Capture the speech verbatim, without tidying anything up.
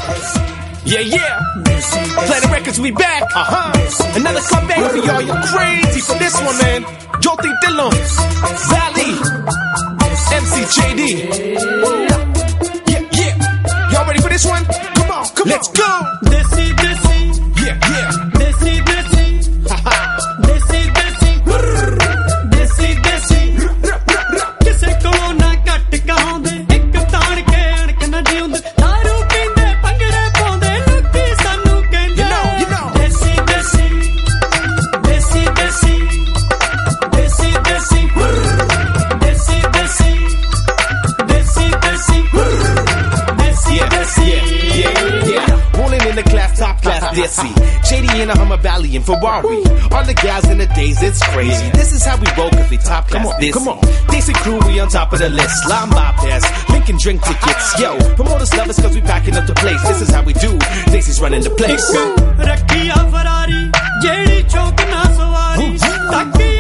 Yeah, yeah. Planet Records, we back. Uh-huh. Another comeback for y'all. You're crazy for this one, man. Jyoti Dillon, Valley, M C J D. Yeah, yeah. Y'all ready for this one? Come on, come Let's on. Let's go. Desi, desi. Yeah, yeah. Desi, desi. Haha. Desi, desi. Desi, desi. Kise ko na kat kaunde, ek taan ke anak na jiunde. Daru pinde, pangade ponde, luki sanu kende. You know, you know. Desi, desi. Desi, desi. Desi, desi. Desi, desi. Desi, desi. Desi, desi. Yeah, yeah, yeah. Rolling in the class, top class, Desi. J D in a Hummer Valley and Ferrari. All the gals in the days, it's crazy. This is how we roll, cause we top class, Desi. Come on, Desi crew, we on top of the list. Lime bypass, Lincoln drink tickets. Yo, promoters love us cause we packing up the place. This is how we do, Desi's running the place. Rakhiya Ferrari, J D chok na sawari.